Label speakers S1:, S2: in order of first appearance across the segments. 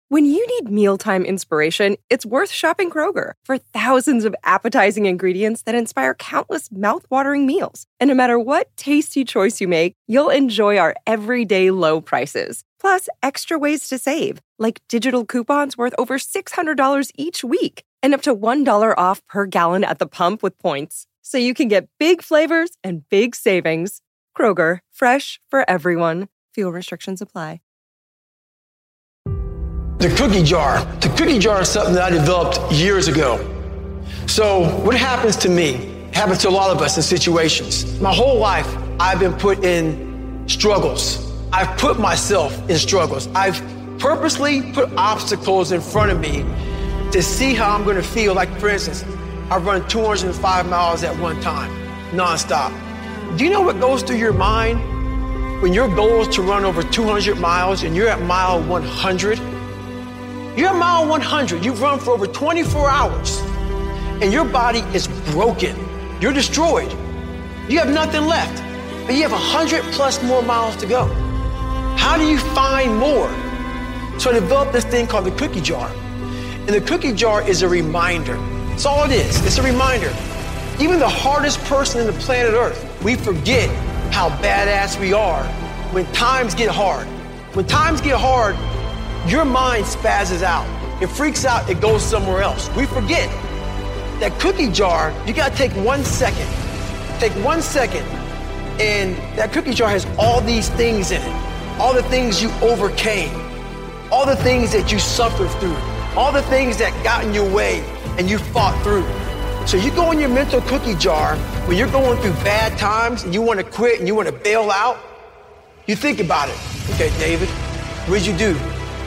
S1: When you need mealtime inspiration, it's worth shopping Kroger for thousands of appetizing ingredients that inspire countless mouth-watering meals. And no matter what tasty choice you make, you'll enjoy our everyday low prices. Plus, extra ways to save, like digital coupons worth over $600 each week and up to $1 off per gallon at the pump with points. So you can get big flavors and big savings. Kroger, fresh for everyone. Fuel restrictions apply.
S2: The cookie jar. The cookie jar is something that I developed years ago. So what happens to me happens to a lot of us in situations. My whole life, I've been put in struggles. I've put myself in struggles. I've purposely put obstacles in front of me to see how I'm going to feel. Like, for instance, I've run 205 miles at one time, nonstop. Do you know what goes through your mind when your goal is to run over 200 miles and you're at mile 100? You're at mile 100. You've run for over 24 hours and your body is broken. You're destroyed. You have nothing left, but you have 100 plus more miles to go. How do you find more? So I developed this thing called the cookie jar. And the cookie jar is a reminder. That's all it is. It's a reminder. Even the hardest person in the planet Earth, we forget how badass we are when times get hard. When times get hard, your mind spazzes out. It freaks out, it goes somewhere else. We forget. That cookie jar, you gotta take 1 second. Take 1 second, and that cookie jar has all these things in it. All the things you overcame. All the things that you suffered through. All the things that got in your way and you fought through. So you go in your mental cookie jar when you're going through bad times and you wanna quit and you wanna bail out. You think about it. Okay, David, what did you do?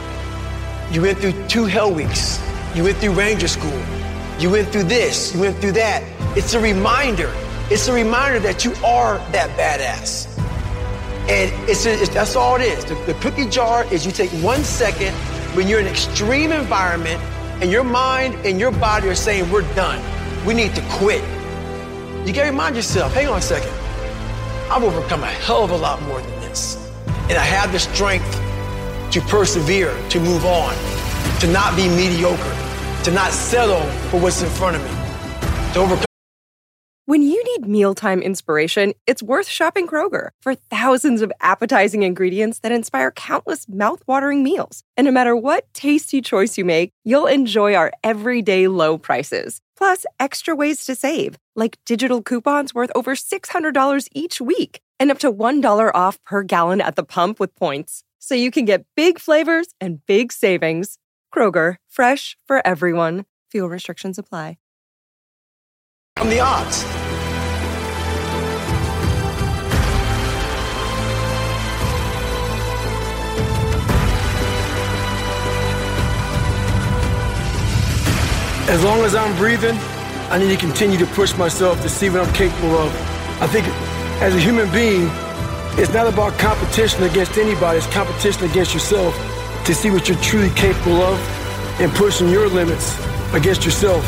S2: You went through 2 hell weeks. You went through Ranger School. You went through this, you went through that. It's a reminder. It's a reminder that you are that badass. And that's all it is. The cookie jar is you take 1 second when you're in an extreme environment and your mind and your body are saying, we're done. We need to quit. You gotta remind yourself, hang on a second. I've overcome a hell of a lot more than this. And I have the strength to persevere, to move on, to not be mediocre, to not settle for what's in front of me, to overcome.
S1: When you need mealtime inspiration, it's worth shopping Kroger for thousands of appetizing ingredients that inspire countless mouth-watering meals. And no matter what tasty choice you make, you'll enjoy our everyday low prices. Plus, extra ways to save, like digital coupons worth over $600 each week and up to $1 off per gallon at the pump with points. So you can get big flavors and big savings. Kroger, fresh for everyone. Fuel restrictions apply.
S2: On the odds. As long as I'm breathing, I need to continue to push myself to see what I'm capable of. I think as a human being, it's not about competition against anybody, it's competition against yourself to see what you're truly capable of and pushing your limits against yourself.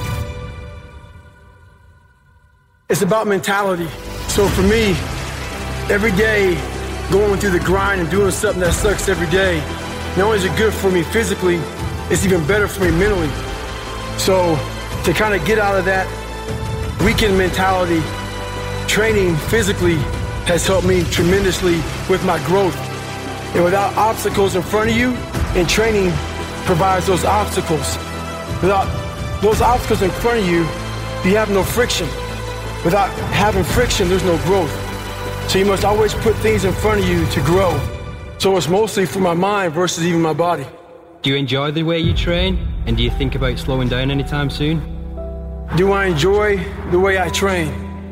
S2: It's about mentality. So for me, every day, going through the grind and doing something that sucks every day, not only is it good for me physically, it's even better for me mentally. So to kind of get out of that weekend mentality, training physically has helped me tremendously with my growth. And without obstacles in front of you, and training provides those obstacles. Without those obstacles in front of you, you have no friction. Without having friction, there's no growth. So you must always put things in front of you to grow. So it's mostly for my mind versus even my body.
S3: Do you enjoy the way you train? And do you think about slowing down anytime soon?
S2: Do I enjoy the way I train?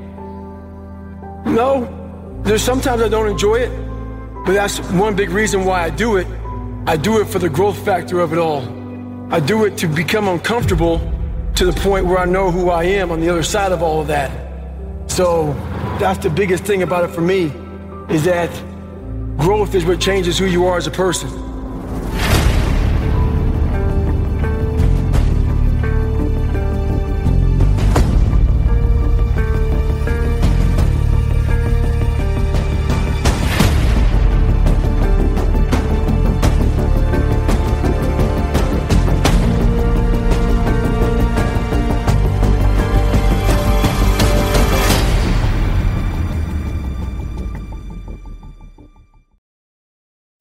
S2: No. There's sometimes I don't enjoy it, but that's one big reason why I do it. I do it for the growth factor of it all. I do it to become uncomfortable to the point where I know who I am on the other side of all of that. So that's the biggest thing about it for me, is that growth is what changes who you are as a person.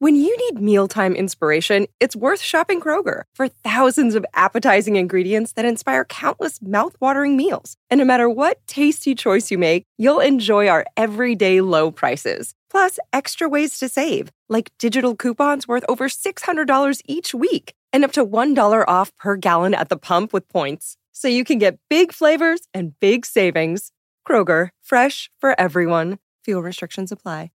S1: When you need mealtime inspiration, it's worth shopping Kroger for thousands of appetizing ingredients that inspire countless mouth-watering meals. And no matter what tasty choice you make, you'll enjoy our everyday low prices. Plus, extra ways to save, like digital coupons worth over $600 each week and up to $1 off per gallon at the pump with points. So you can get big flavors and big savings. Kroger, fresh for everyone. Fuel restrictions apply.